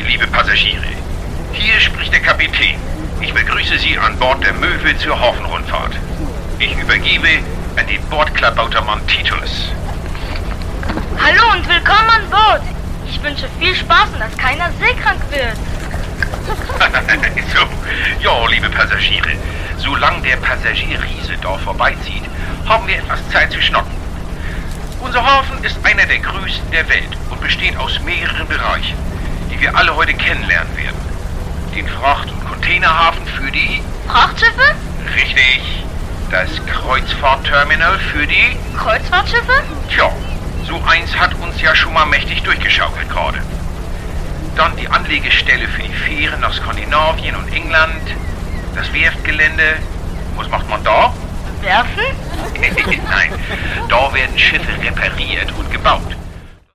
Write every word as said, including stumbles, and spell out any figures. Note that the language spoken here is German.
liebe Passagiere. Hier spricht der Kapitän. Ich begrüße Sie an Bord der Möwe zur Hafenrundfahrt. Ich übergebe an den Bordklabautermann Titus. Hallo und willkommen an Bord. Ich wünsche viel Spaß und dass keiner seekrank wird. So, ja, liebe Passagiere. Solange der Passagierriese da vorbeizieht, haben wir etwas Zeit zu schnacken. Unser Hafen ist einer der größten der Welt und besteht aus mehreren Bereichen, die wir alle heute kennenlernen werden. Den Fracht- und Containerhafen für die... Frachtschiffe? Richtig. Das Kreuzfahrtterminal für die... Kreuzfahrtschiffe? Tja, so eins hat uns ja schon mal mächtig durchgeschaukelt gerade. Dann die Anlegestelle für die Fähren nach Skandinavien und England. Das Werftgelände. Was macht man da? Werfen? Nein, da werden Schiffe repariert und gebaut.